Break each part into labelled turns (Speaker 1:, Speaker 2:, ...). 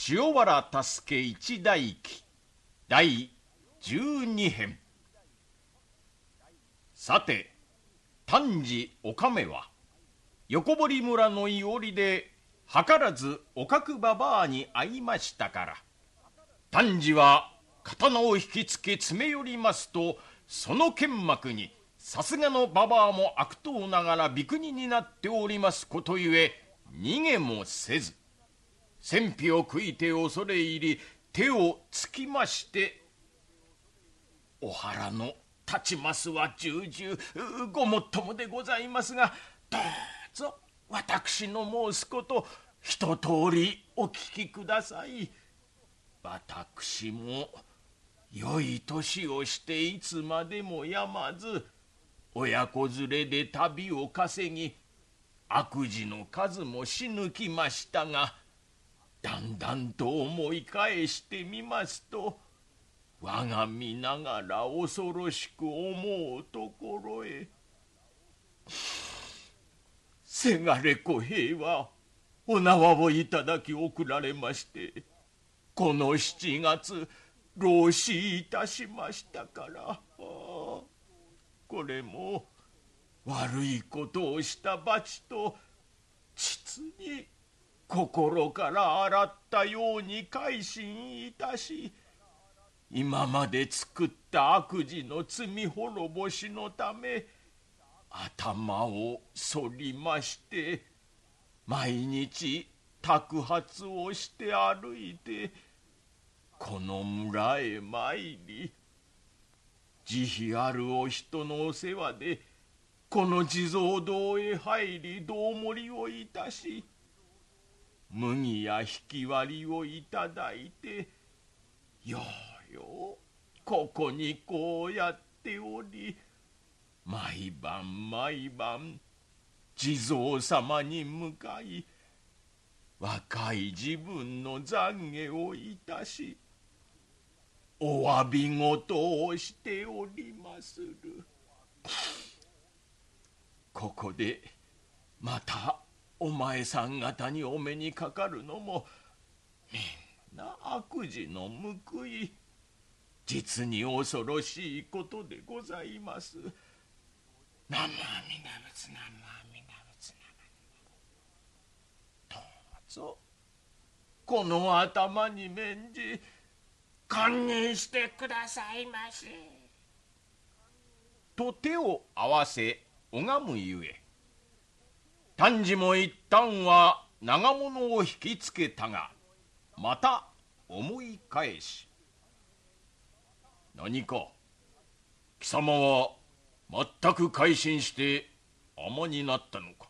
Speaker 1: 塩原助け一代記第12編。さて、丹治おかめは横堀村のいおりで図らずおかくばばあに会いましたから、丹治は刀を引きつけ詰め寄りますと、その剣幕にさすがのばばあも悪党ながらびくにになっておりますことゆえ、逃げもせず戦費を悔いて恐れ入り、手をつきまして、お腹の立ちますは重々ごもっともでございますが、どうぞ私の申すこと一通りお聞きください。私も良い年をしていつまでもやまず親子連れで旅を稼ぎ、悪事の数もし抜きましたが、だんだんと思い返してみますと、我が身ながら恐ろしく思うところへ。せがれ小平はお縄をいただき送られまして、この7月老死いたしましたから、これも悪いことをした罰と実に心から洗ったように改心いたし、今まで作った悪事の罪滅ぼしのため頭を剃りまして、毎日托鉢をして歩いてこの村へ参り、慈悲あるお人のお世話でこの地蔵堂へ入り胴盛りをいたし、麦や引き割りをいただいて、ようようここにこうやっており、毎晩毎晩地蔵様に向かい、若い自分の懺悔をいたし、お詫び事をしておりまする。ここでまたお前さん方にお目にかかるのもみんな悪事の報い、実に恐ろしいことでございます。南無阿弥陀仏、南無阿弥陀仏、どうぞこの頭に免じ堪忍してくださいませ。と手を合わせ拝むゆえ、丹治も一旦は長物を引きつけたが、また思い返し、何か貴様は全く改心して尼になったのか。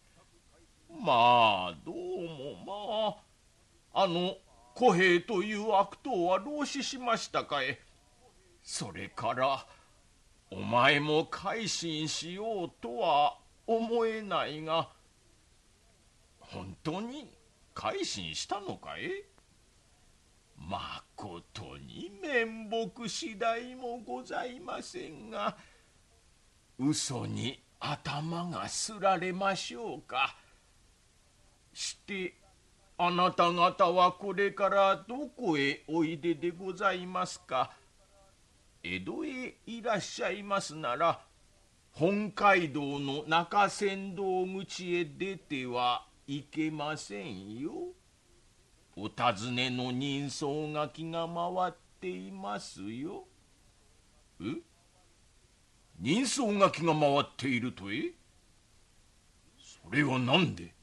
Speaker 1: まあどうもあの小平という悪党は老死しましたかえ。それからお前も改心しようとは思えないが、本当に改心したのかえ。まことに面目次第もございませんが、嘘に頭がすられましょうか。してあなた方はこれからどこへおいででございますか。江戸へいらっしゃいますなら、本街道の中山道口へ出てはいけませんよ。お尋ねの人相書きが回っていますよ。人相書きが回っているとえ。それは何で。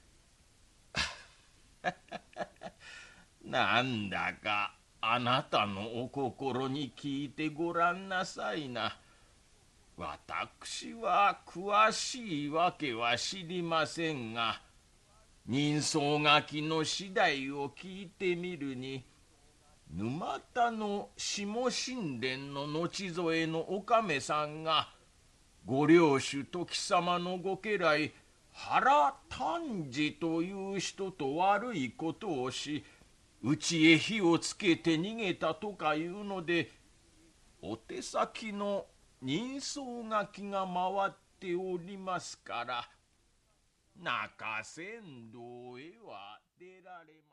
Speaker 1: なんだかあなたのお心に聞いてごらんなさいな。私は詳しいわけは知りませんが、人相書きの次第を聞いてみるに、沼田の下神殿の後添えのおかめさんがご領主時様のご家来原丹治という人と悪いことをし、家へ火をつけて逃げたとかいうので、お手先の人相書きが回っておりますから、中山道へは出られません。